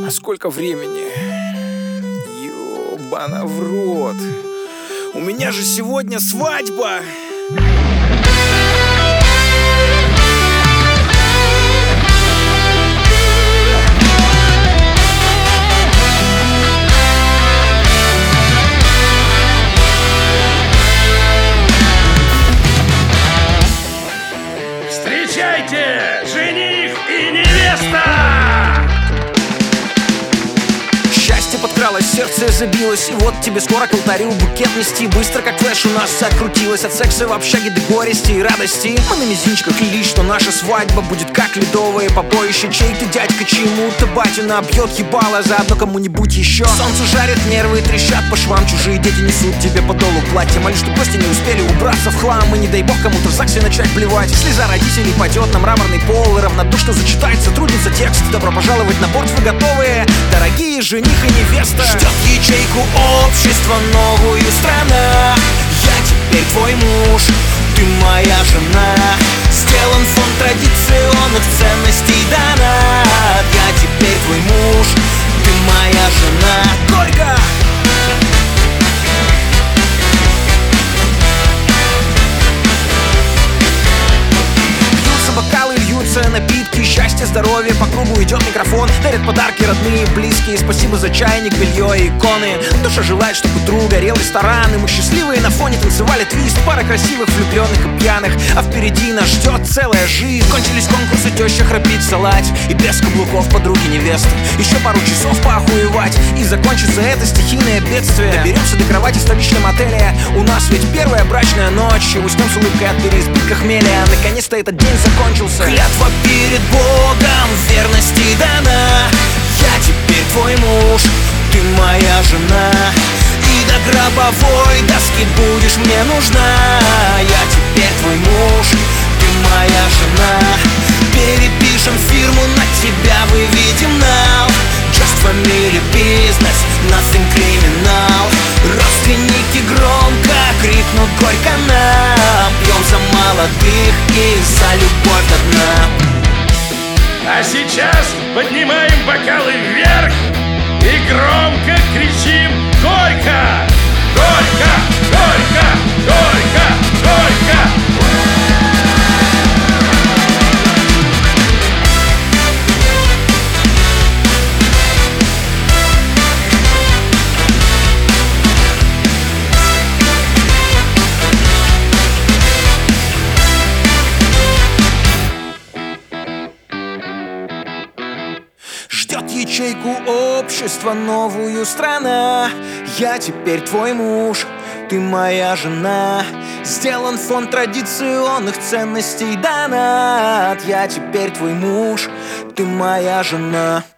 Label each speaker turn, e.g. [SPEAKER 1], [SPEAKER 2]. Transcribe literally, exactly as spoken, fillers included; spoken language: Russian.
[SPEAKER 1] А сколько времени? Ёбана в рот. У меня же сегодня свадьба!
[SPEAKER 2] Встречайте, жених и невеста!
[SPEAKER 1] Счастье подкралось, сердце забилось, и вот тебе скоро к алтарю букет нести. Быстро как флеш у нас закрутилось, от секса в общаге до горести и радости. Мы на мизинчиках клялись, что наша свадьба будет как ледовое побоище. Чей ты дядька, чему-то батю набьет ебало, заодно кому-нибудь еще. Солнце жарит, нервы трещат по швам, чужие дети несут тебе по долу платья. Молюсь, что гости не успели убраться в хлам, и не дай бог кому-то в ЗАГСе начать плевать. Слеза родителей падет на мраморный пол, и равнодушно зачитает сотрудница текст. Добро пожаловать на борт, вы готовые, дорогие жених и невеста. Ждет ячейку общества новую страна. Я теперь твой муж, ты моя жена. Сделан фонд традиционных ценностей донат. Я теперь твой муж, ты моя жена. Горько! Бокалы льются, напитки, счастье, здоровье. По кругу идет микрофон, дарят подарки родные, близкие. Спасибо за чайник, белье и иконы. Душа желает, чтобы утру горел ресторан, и мы счастливые на фоне танцевали твист. Пара красивых, влюбленных и пьяных, а впереди нас ждет целая жизнь. Кончились конкурсы, теща храпит салать, и без каблуков подруги невесты. Еще пару часов поохуевать, и закончится это стихийное бедствие. Доберемся до кровати в столичном отеле. У нас ведь первая брачная ночь, и уснем с улыбкой от переизбытка хмеля. Наконец-то этот день закончился. Клятва перед Богом верности дана. Я теперь твой муж, ты моя жена. И до гробовой доски будешь мне нужна. Я теперь твой муж, ты моя жена. Перепишем фирму, на тебя выведем нал. Just family business, nothing criminal. Родственники громко крикнут горько нам. Пьем за молодых и за любовь до дна.
[SPEAKER 2] А сейчас поднимаем бокалы вверх и громко кричим горько! Горько! Горько! Горько! Горько!
[SPEAKER 1] Ждет ячейку общества новую страна. Я теперь твой муж, ты моя жена. Сделан фонд традиционных ценностей донат. Я теперь твой муж, ты моя жена.